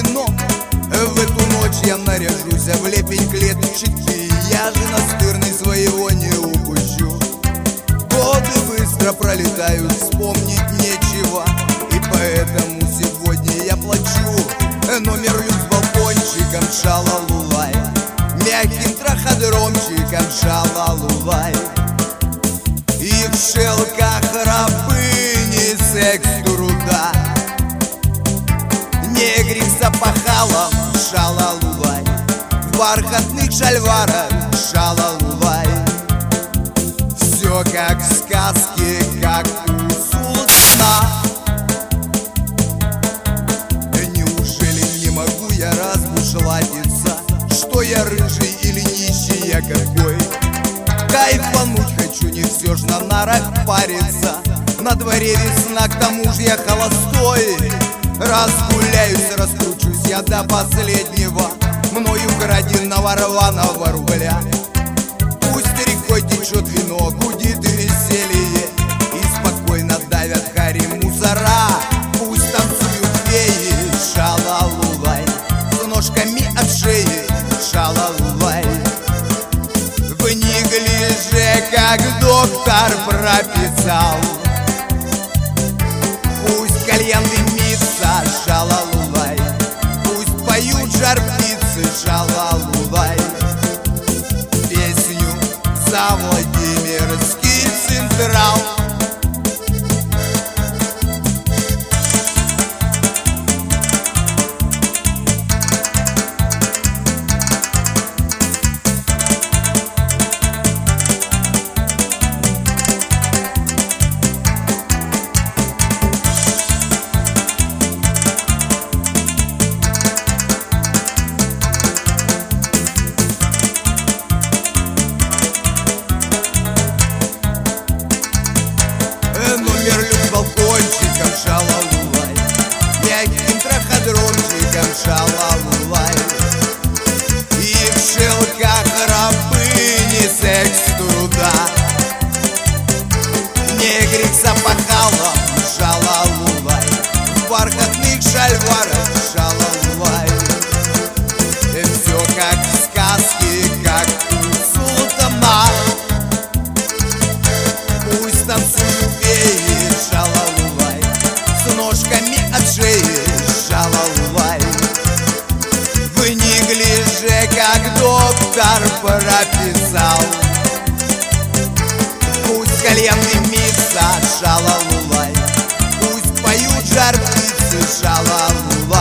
кино. В эту ночь я наряжусь в лепень клеточки, я же настырный своего не упущу. Годы быстро пролетают, вспомнить нечего, и поэтому сегодня я плачу. Номер люкс балкончиком шалалулай, мягким траходромчиком шалалулай. И в шелках рабыни секс труда, негрик с опахалом шалалулай, в бархатных шальварах шалалулай. Все как в сказке, как у султана. Неужели не могу я разбушлатиться, что я рыжий или нищий я какой? Кайфануть хочу, не все ж на нарах париться. На дворе весна, к тому же я холостой. Разгуляюсь, раскручусь я до последнего, мною краденого рваного рубля. Пусть рекой течет вино, гудит веселье, и спокойно давят хари мусора. Пусть танцуют феи шалалулай, с ножками от шеи шалалулай. В неглиже, как доктор прописал, пусть кальян дымится шалалулай, пусть поют жар-птицы шалалулай. Песню за Владимирский Централ. Номер люкс балкончиком шалалулай, мягким траходромчиком шалалулай. И в шелках рабыни секс труда, негрик с опахалом шалалулай, в бархатных шальварах шалалулай. Все как в сказке, как у султана. Пусть танцуют феи шалалулай, с ножками от шеи шалалулай. В неглиже, как доктор прописал, пусть кальян дымится шалалулай, пусть поют жар-птицы шалалулай.